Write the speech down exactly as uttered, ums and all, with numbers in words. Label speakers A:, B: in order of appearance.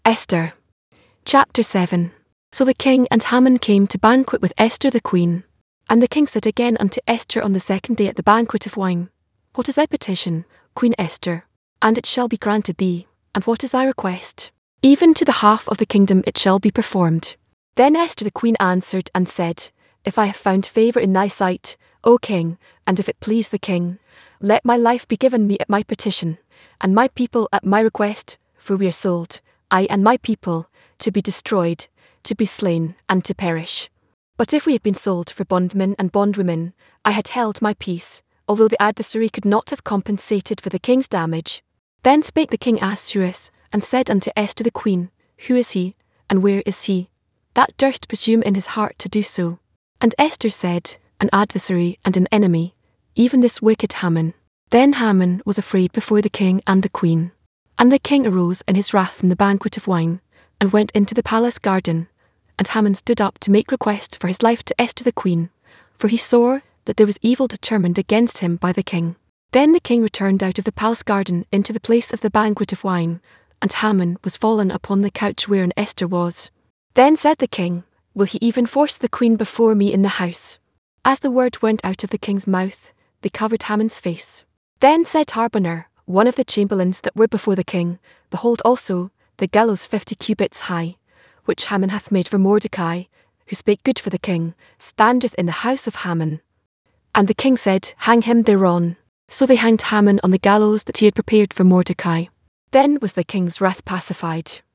A: Esther. Chapter seven. So the king and Haman came to banquet with Esther the queen. And the king said again unto Esther on the second day at the banquet of wine, What is thy petition, Queen Esther? And it shall be granted thee. And what is thy request? Even to the half of the kingdom it shall be performed. Then Esther the queen answered and said, If I have found favour in thy sight, O king, and if it please the king, let my life be given me at my petition, and my people at my request, for we are sold, I and my people, to be destroyed, to be slain, and to perish. But if we had been sold for bondmen and bondwomen, I had held my peace, although the adversary could not have compensated for the king's damage. Then spake the king Ahasuerus, and said unto Esther the queen, Who is he, and where is he, that durst presume in his heart to do so? And Esther said, An adversary and an enemy, even this wicked Haman. Then Haman was afraid before the king and the queen. And the king arose in his wrath from the banquet of wine, and went into the palace garden. And Haman stood up to make request for his life to Esther the queen, for he saw that there was evil determined against him by the king. Then the king returned out of the palace garden into the place of the banquet of wine, and Haman was fallen upon the couch wherein Esther was. Then said the king, Will he even force the queen before me in the house? As the word went out of the king's mouth, they covered Haman's face. Then said Harbonner, one of the chamberlains that were before the king, Behold also, the gallows fifty cubits high, which Haman hath made for Mordecai, who spake good for the king, standeth in the house of Haman. And the king said, Hang him thereon. So they hanged Haman on the gallows that he had prepared for Mordecai. Then was the king's wrath pacified.